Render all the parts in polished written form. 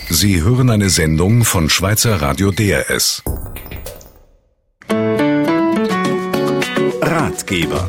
Sie hören eine Sendung von Schweizer Radio DRS. Ratgeber.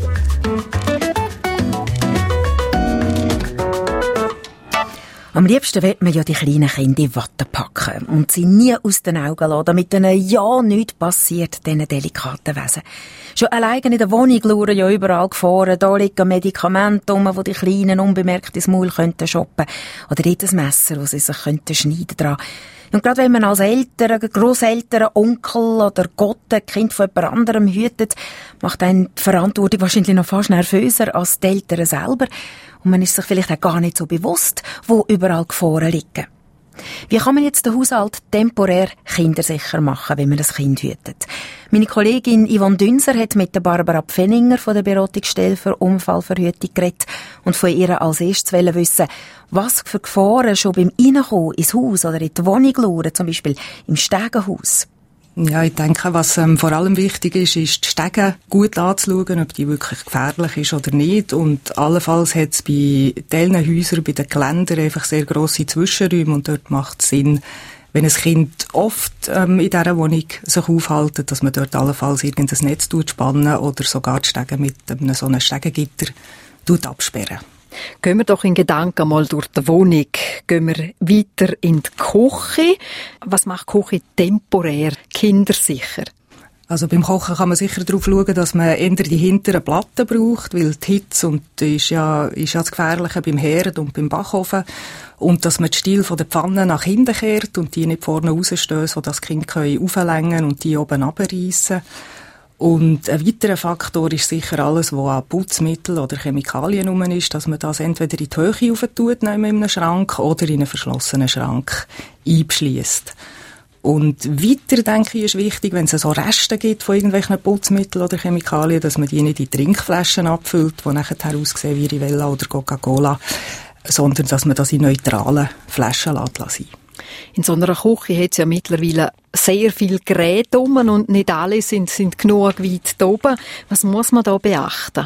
Am liebsten will man ja die kleinen Kinder in Watte packen und sie nie aus den Augen lassen, damit ihnen ja nichts passiert, diesen delikaten Wesen. Schon alleine in der Wohnung lauern ja überall Gefahren. Da liegen Medikamente rum, die die Kleinen unbemerkt ins Maul könnten shoppen. Oder dort ein Messer, das sie sich schneiden dran. Und gerade wenn man als Eltern, Grosseltern, Onkel oder Gotte Kind von jemand anderem hütet, macht einen die Verantwortung wahrscheinlich noch fast nervöser als die Eltern selber. Und man ist sich vielleicht auch gar nicht so bewusst, wo überall Gefahren liegen. Wie kann man jetzt den Haushalt temporär kindersicher machen, wenn man das Kind hütet? Meine Kollegin Yvonne Dünser hat mit der Barbara Pfenninger von der Beratungsstelle für Unfallverhütung geredet und von ihr als erstes wissen, was für Gefahren schon beim Reinkommen ins Haus oder in die Wohnung lauern, zum Beispiel im Stegenhaus. Ja, ich denke, was vor allem wichtig ist, ist die Stege gut anzuschauen, ob die wirklich gefährlich ist oder nicht. Und allenfalls hat es bei diesen Häusern, bei den Geländern einfach sehr grosse Zwischenräume und dort macht es Sinn, wenn ein Kind oft in dieser Wohnung sich aufhält, dass man dort allenfalls irgendein Netz spannen oder sogar die Stege mit so einem Stegengitter absperren. Gehen wir doch in Gedanken mal durch die Wohnung. Gehen wir weiter in die Küche. Was macht die Küche temporär kindersicher? Also beim Kochen kann man sicher darauf schauen, dass man eher die hinteren Platten braucht, weil die Hitze ist ja das Gefährliche beim Herd und beim Backofen. Und dass man die Stiel von der Pfanne nach hinten kehrt und die nicht vorne rausstehen, sodass die Kinder auflängen und die oben runterreissen. Und ein weiterer Faktor ist sicher alles, was an Putzmittel oder Chemikalien rum ist, dass man das entweder in die Höhe auftut, in einem Schrank, oder in einen verschlossenen Schrank einschliesst. Und weiter, denke ich, ist wichtig, wenn es so Reste gibt von irgendwelchen Putzmitteln oder Chemikalien, dass man die nicht in Trinkflaschen abfüllt, die nachher aussehen wie Rivella oder Coca-Cola, sondern dass man das in neutralen Flaschen lassen. In so einer Küche hat es ja mittlerweile sehr viele Geräte rum und nicht alle sind genug weit oben. Was muss man da beachten?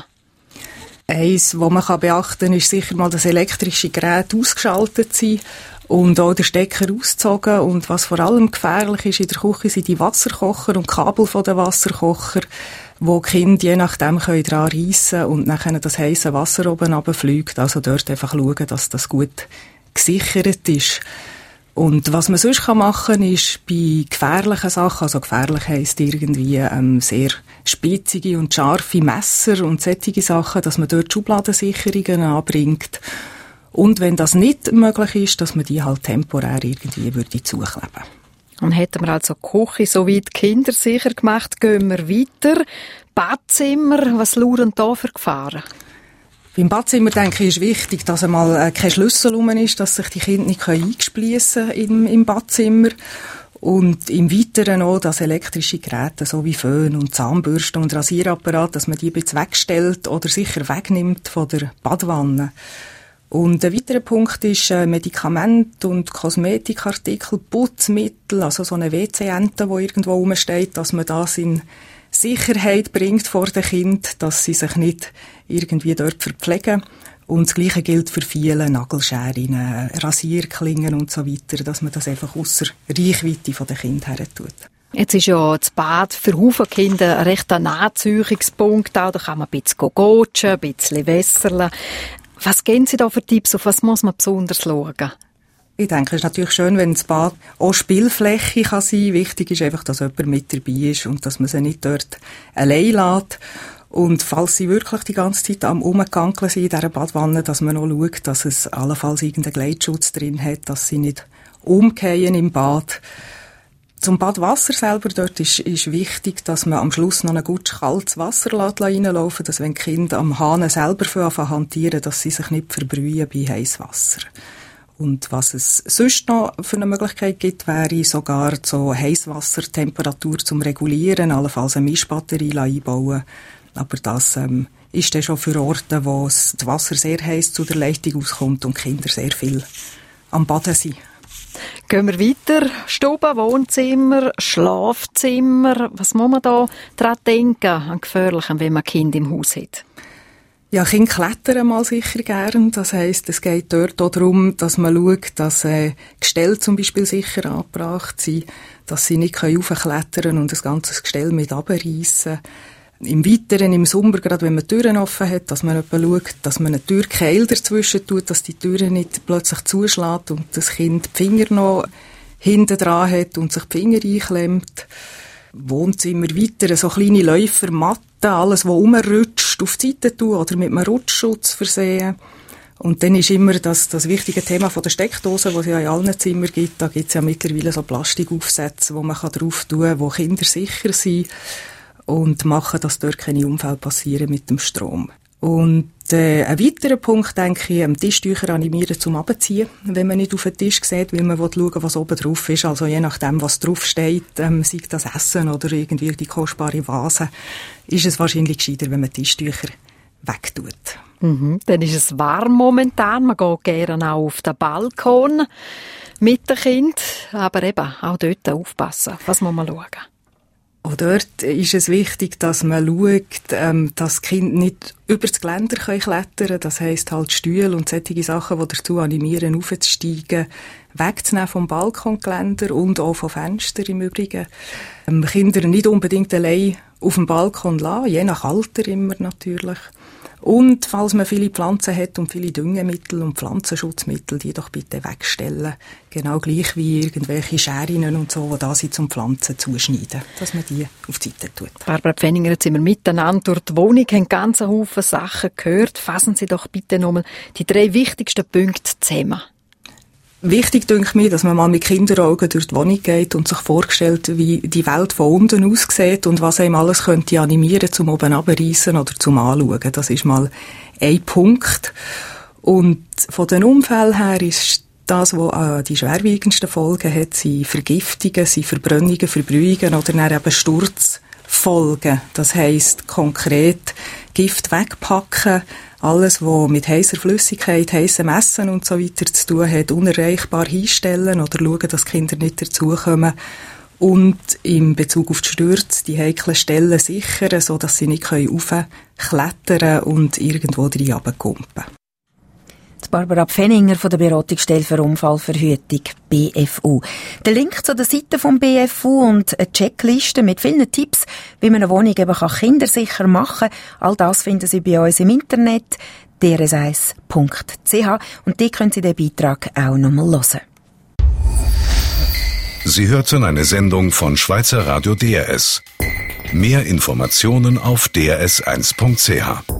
Eins, was man beachten kann, ist sicher mal, dass elektrische Geräte ausgeschaltet sind und auch der Stecker ausgezogen. Und was vor allem gefährlich ist in der Küche, sind die Wasserkocher und Kabel von den Wasserkocher, wo die Kinder je nachdem daran reissen und nachher das heisse Wasser oben runterfliegt. Also dort einfach schauen, dass das gut gesichert ist. Und was man sonst machen kann, ist bei gefährlichen Sachen, also gefährlich heisst irgendwie sehr spitzige und scharfe Messer und solche Sachen, dass man dort Schubladensicherungen anbringt. Und wenn das nicht möglich ist, dass man die halt temporär irgendwie zukleben. Und hätten wir also die Küche soweit kindersicher gemacht, gehen wir weiter. Badzimmer, was lauern da für Gefahren? Beim Badzimmer, denke ich, ist wichtig, dass einmal kein Schlüssel rum ist, dass sich die Kinder nicht eingespliessen im Badzimmer. Und im Weiteren auch, dass elektrische Geräte, so wie Föhn und Zahnbürste und Rasierapparat, dass man die jetzt wegstellt oder sicher wegnimmt von der Badwanne. Und ein weiterer Punkt ist Medikamente und Kosmetikartikel, Putzmittel, also so eine WC-Ente, die irgendwo rumsteht, dass man das in Sicherheit bringt vor den Kindern, dass sie sich nicht irgendwie dort verpflegen. Und das Gleiche gilt für viele Nagelscheren, Rasierklingen und so weiter, dass man das einfach ausser Reichweite der Kinder her tut. Jetzt ist ja das Bad für viele Kinder ein rechter Anziehungspunkt. Da kann man ein bisschen gotschen, ein bisschen wässerle. Was geben Sie da für Tipps? Auf was muss man besonders schauen? Ich denke, es ist natürlich schön, wenn das Bad auch Spielfläche kann sein. Wichtig ist einfach, dass jemand mit dabei ist und dass man sie nicht dort allein lässt. Und falls sie wirklich die ganze Zeit am Rumgankeln sind in dieser Badwanne, dass man auch schaut, dass es allenfalls irgendeinen Gleitschutz drin hat, dass sie nicht umfallen im Bad. Zum Badwasser selber, dort ist wichtig, dass man am Schluss noch ein gut kaltes Wasser reinlaufen lässt, dass wenn die Kinder am Hahn selber hantieren, dass sie sich nicht verbrühen bei Heisswasser. Und was es sonst noch für eine Möglichkeit gibt, wäre sogar so Heisswassertemperatur zum Regulieren, allenfalls eine Mischbatterie einbauen. Aber das ist dann schon für Orte, wo das Wasser sehr heiß zu der Leitung auskommt und die Kinder sehr viel am Baden sind. Gehen wir weiter. Stube, Wohnzimmer, Schlafzimmer. Was muss man da dran denken, an Gefährlichem, wenn man Kind im Haus hat? Ja, Kinder klettern mal sicher gern. Das heisst, es geht dort auch darum, dass man schaut, dass Gestelle zum Beispiel sicher angebracht sind, dass sie nicht raufklettern können und das ganze Gestell mit runterreissen. Im Weiteren, im Sommer, gerade wenn man Türen offen hat, dass man etwa schaut, dass man eine Türkeil dazwischen tut, dass die Türe nicht plötzlich zuschlägt und das Kind die Finger noch hinten dran hat und sich die Finger einklemmt. Wohnzimmer weiter, so kleine Läufermatten, alles, was rumrutscht, auf die Seite tun oder mit einem Rutschschutz versehen. Und dann ist immer das wichtige Thema von der Steckdose, die es ja in allen Zimmern gibt. Da gibt es ja mittlerweile so Plastikaufsätze, wo man drauf tun kann, wo Kinder sicher sind und machen, dass dort keine Unfälle passieren mit dem Strom. Und ein weiterer Punkt, denke ich, Tischtücher animieren zum Abziehen, wenn man nicht auf den Tisch sieht, weil man schauen will, was oben drauf ist. Also je nachdem, was drauf steht, sei das Essen oder irgendwie die kostbare Vase, ist es wahrscheinlich gescheiter, wenn man Tischtücher wegtut. Dann ist es warm momentan. Man geht gerne auch auf den Balkon mit dem Kind. Aber eben, auch dort aufpassen. Was muss man schauen? Auch dort ist es wichtig, dass man schaut, dass die Kinder nicht über das Geländer klettern können. Das heisst halt Stühle und solche Sachen, die dazu animieren, aufzusteigen, wegzunehmen vom Balkongeländer und auch vom Fenster im Übrigen. Kinder nicht unbedingt allein auf dem Balkon lassen, je nach Alter immer natürlich. Und falls man viele Pflanzen hat und viele Düngemittel und Pflanzenschutzmittel, die doch bitte wegstellen. Genau gleich wie irgendwelche Scherinnen und so, die da sind zum Pflanzen zuschneiden, dass man die auf die Seite tut. Barbara Pfenninger, jetzt sind wir miteinander durch die Wohnung, haben ganz Haufen Sachen gehört. Fassen Sie doch bitte nochmal die 3 wichtigsten Punkte zusammen. Wichtig denke ich, dass man mal mit Kinderaugen durch die Wohnung geht und sich vorstellt, wie die Welt von unten aussieht und was einem alles könnte animieren, zum oben runterreissen oder zum Anschauen. Das ist mal ein Punkt. Und von den Unfällen her ist das, was die schwerwiegendsten Folgen hat, sind Vergiftungen, sind Verbrennungen, Verbrühungen oder dann eben Sturzfolgen. Das heisst konkret Gift wegpacken, alles, was mit heißer Flüssigkeit, heißem Essen und so weiter zu tun hat, unerreichbar hinstellen oder schauen, dass die Kinder nicht dazukommen. Und in Bezug auf die Stürze die heiklen Stellen sichern, sodass sie nicht raufklettern und irgendwo rein runterkumpen. Barbara Pfenninger von der Beratungsstelle für Unfallverhütung BFU. Der Link zu der Seite vom BFU und eine Checkliste mit vielen Tipps, wie man eine Wohnung eben kindersicher machen kann, all das finden Sie bei uns im Internet drs1.ch und dort können Sie den Beitrag auch nochmal hören. Sie hörten eine Sendung von Schweizer Radio DRS. Mehr Informationen auf drs1.ch.